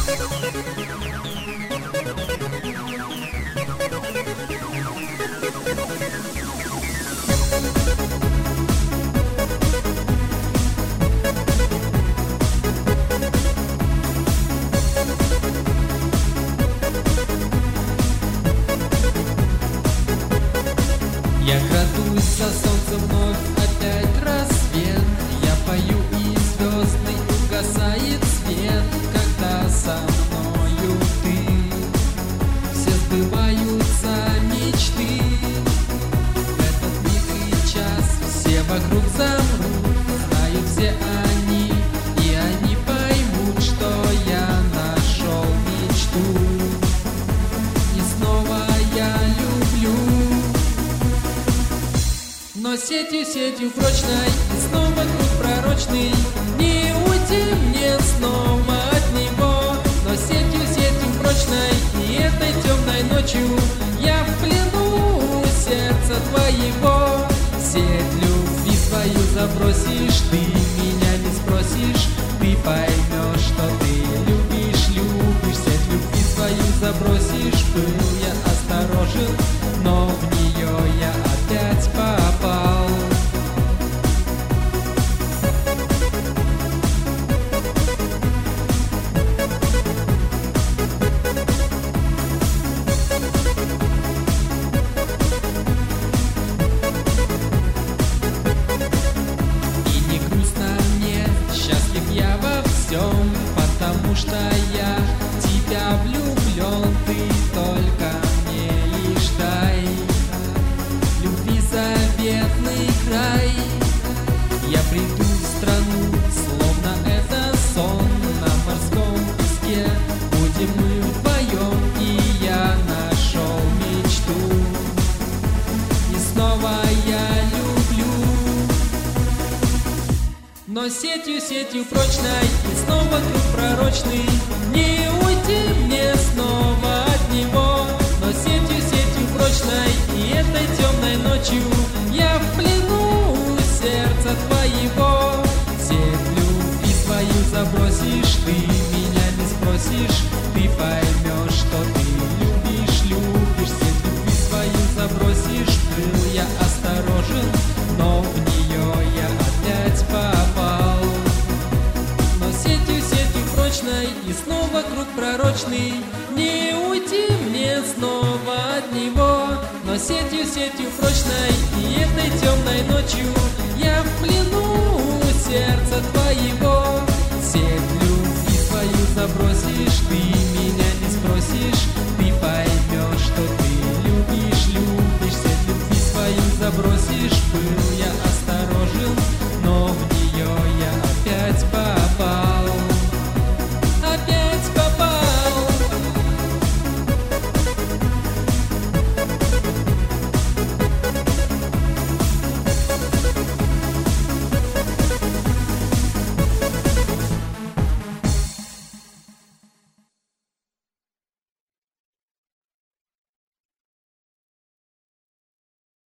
Я крадусь за солнцем, вновь опять рассвет. Я пою, и звездный угасает свет. Когда со мною ты, все сбываются мечты. В этот миг и час все вокруг замрут. Знают все они, и они поймут, что я нашел мечту. И снова я люблю. Но сетью прочной, и снова круг пророчный. Не уйти мне снова от него. Но сетью прочной, и этой темной ночью я в плену сердца твоего. Сеть любви свою забросишь, ты меня не спросишь. Ты поймешь, что ты любишь. Сеть любви свою забросишь. Был я осторожен, но в нее я опять попал. И не грустно мне, счастлив я во всем, потому что я в тебя влюблен. Ты только мне лишь дай любви заветный край. Я приду в страну, словно это сон. На морском песке будем мы вдвоем, и я нашел мечту. И снова я люблю. Но сетью прочной, и снова круг пророчный. Не уйти мне снова от него. Но сетью прочной, и этой темной ночью я в плену сердца твоего. Сеть любви свою забросишь, ты меня не спросишь. Ты поймешь, что ты любишь. Сеть любви свою забросишь. Был я осторожен, но в нее я опять попал. Но сетью прочной, и снова круг пророчный. Не уйти мне снова от него. Но сетью прочной, и этой темной ночью я в плену сердца твоего. Сеть любви свою забросишь, ты меня не спросишь. Ты поймешь, что ты любишь. Сеть любви свою забросишь. Был